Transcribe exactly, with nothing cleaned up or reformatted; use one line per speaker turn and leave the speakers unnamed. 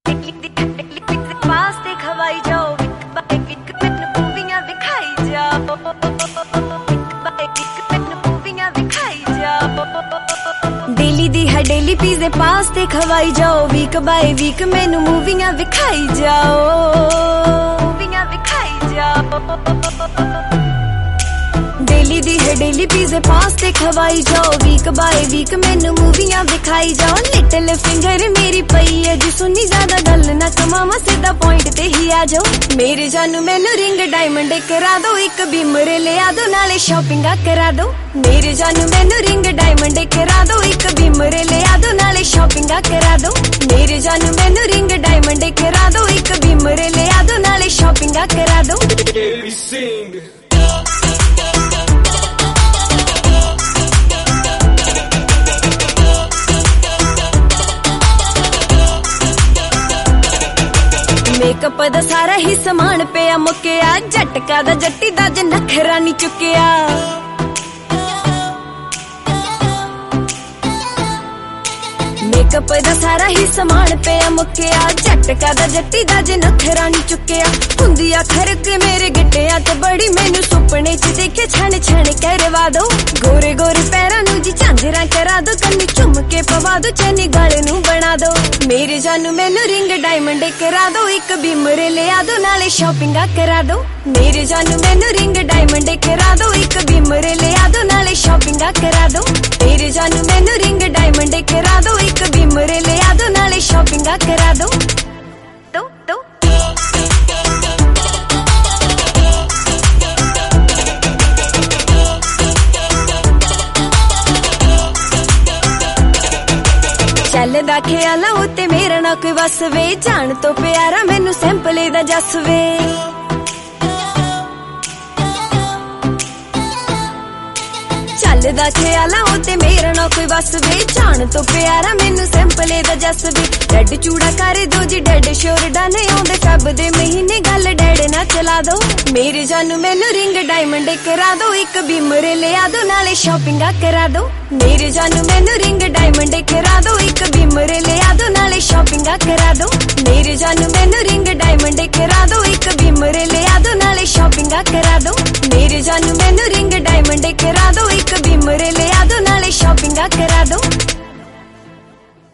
ਵਾਸਤੇ ਖਵਾਈ ਜਾਓ ਮੂਵੀਆਂ ਵਿਖਾਈ ਜਾਓ ਮੂਵੀਆਂ ਵਿਖਾਈ ਜਾਓ ਡੇਲੀ ਦੀ ਹੈ ਡੇਲੀ ਪੀਜ਼ੇ ਪਾਸਤੇ ਖਵਾਈ ਜਾਓ ਵੀਕ ਬਾਏ ਵੀਕ ਮੈਨੂੰ ਮੂਵੀਆਂ ਵਿਖਾਈ ਜਾਓ ਮੂਵੀਆਂ ਵਿਖਾਈ ਜਾਓ ਡੇਲੀ ਦੀ ਹੈ ਡੇਲੀ ਪੀਜ਼ੇ ਪਾਸਤੇ ਖਵਾਈ ਜਾਓ ਵੀਕ ਬਾਏ ਵੀਕ ਮੈਨੂੰ ਮੂਵੀਆਂ ਵਿਖਾਈ ਜਾਓ ਲਿਟਲ ਫਿੰਗਰ ਮੇਰੀ ਪਈ ਹੈ ਜੀ ਸੁਣੀ ਜ਼ਿਆਦਾ ਗੱਲ ਨਾ ਕਮਾਵਾਂ ਸਿੱਧਾ ਪੁਆਇੰਟ ਤੇ ਹੀ ਆ ਜਾਓ ਮੇਰੇ ਜਾਨੂ ਮੈਨੂੰ ਰਿੰਗ ਡਾਇਮੰਡ ਕਰਾ ਦੋ ਇੱਕ ਬਿਮਰੇ ਲਿਆ ਦੋ ਨਾਲੇ ਸ਼ਾਪਿੰਗਾਂ ਕਰਾ ਦੋ ਮੇਰੇ ਜਾਨੂ ਮੈਨੂੰ ਰਿੰਗ ਡਾਇਮੰਡ ਕਰਾ ਦੋ ਇੱਕ ਬਿਮਰੇ ਲਿਆ ਦੋ ਨਾਲੇ ਸ਼ਾਪਿੰਗਾਂ ਕਰਾ ਦੋ ਮੇਰੇ ਜਾਨੂ ਮੈਨੂੰ ਰਿੰਗ ਡਾਇਮੰਡ ਕਰਾ ਦੋ ਇੱਕ ਬਿਮਰੇ ਲਿਆ ਦੋ ਨਾਲੇ ਸ਼ਾਪਿੰਗਾਂ ਕਰਾ ਦੋ ਮੇਕਅਪ ਦਾ ਸਾਰਾ ਹੀ ਸਮਾਨ ਪਿਆ ਮੁੱਕਿਆ ਝਟਕਾ ਦਾ ਜੱਟੀ ਦਾ ਜ ਨਖਰਾ ਨਹੀਂ ਚੁੱਕਿਆ ਮੇਕਅਪ ਦਾ ਸਾਰਾ ਹੀ ਸਮਾਨ ਪਿਆ ਮੁੱਕਿਆ ਝਟਕਾ ਦਾ ਜੱਟੀ ਦਾ ਜ ਨਖਰਾ ਨਹੀਂ ਚੁੱਕਿਆ ਹੁੰਦੀ ਆ ਖਰਕ ਮੇਰੇ ਗਿੱਟਿਆਂ ਤੇ ਬੜੀ ਮੈਨੂੰ ਸੁਪਨੇ ਚ ਦੇਖੇ ਛਣ ਛਣ ਕਰਵਾ ਦੋ ਗੋਰੇ ਗੋਰੇ ਪੈਰਾਂ ਨੂੰ ਜੀ ਝਾਂਜਰਾਂ ਕਰਾ ਦੋ ਕੰਨੀ ਝੁੰਮ ਕੇ ਪਵਾ ਦੋ ਚੰਨੀ ਗਲ ਨੂੰ ਬਣਾ ਦੋ ਮੇਰੇ ਜਾਨੂ ਮੈਨੂੰ ਰਿੰਗ ਡਾਇਮੰਡ ਕਰਾ ਦੋ ਇੱਕ ਬਿਮਰੇ ਲਿਆ ਦੋ ਨਾਲੇ ਸ਼ਾਪਿੰਗਾਂ ਕਰਾ ਦੋ ਮੇਰੇ ਜਾਨੂ ਮੈਨੂੰ ਰਿੰਗ ਡਾਇਮੰਡ ਕਰਾ ਦੋ ਇੱਕ ਬਿਮਰੇ ਲਿਆ ਦੋ ਨਾਲੇ ਸ਼ਾਪਿੰਗਾਂ ਕਰਾ ਦੋ ਮੇਰੇ ਜਾਨੂ ਮੈਨੂੰ ਰਿੰਗ ਡਾਇਮੰਡ ਕਰਾ ਦੋ ਇੱਕ ਬਿਮਰੇ ਲਿਆ ਦੋ ਨਾਲੇ ਸ਼ਾਪਿੰਗਾਂ ਕਰਾ ਦੋ ਦੋ ਦੋ ਚੱਲਦਾ ਖਿਆਲਾਂ ਉੱਤੇ ਮੇਰਾ ਨਾ ਕੋਈ ਵਸ ਵੇ ਜਾਣ ਤੋਂ ਪਿਆਰਾ ਮੈਨੂੰ ਸਿੰਪਲੇ ਦਾ ਜੱਸ ਵੇ ਚੱਲਦਾ ਖਿਆਲਾਂ ਉੱਤੇ ਮੇਰਾ ਨਾ ਕੋਈ ਵਸ ਵੇ ਜਾਣ ਤੋਂ ਪਿਆਰਾ ਮੈਨੂੰ ਸਿੰਪਲੇ ਦਾ ਜੱਸ ਵੇ ਡੈਡ ਚੂੜਾ ਕਰ ਦੋ ਜੀ ਡੈਡ ਸ਼ੋਰ ਡਾਨੇ ਆਉਂਦੇ ਫੈਬ ਦੇ ਮਹੀਨੇ ਗੱਲ ਡੈਡ ਨਾ ਚਲਾ ਦੋ ਮੇਰੇ ਜਾਨੂ ਮੈਨੂੰ ਰਿੰਗ ਡਾਇਮੰਡ ਕਰਾ ਦੋ ਇੱਕ ਬਿਮਰੇ ਲਿਆ ਦੋ ਨਾਲੇ ਸ਼ਾਪਿੰਗਾਂ ਕਰਾ ਦੋ ਮੇਰੇ ਜਾਨੂ ਮੈਨੂੰ ਰਿੰਗ ਡਾਇਮੰਡ ਕਰਾ ਦੋ ਇੱਕ ਬਿਮਰੇ ਲਿਆ ਦੋ ਨਾਲੇ ਸ਼ਾਪਿੰਗਾਂ ਕਰਾ ਦੋ ਮੇਰੇ ਜਾਨੂ ਮੈਨੂੰ ਰਿੰਗ ਡਾਇਮੰਡ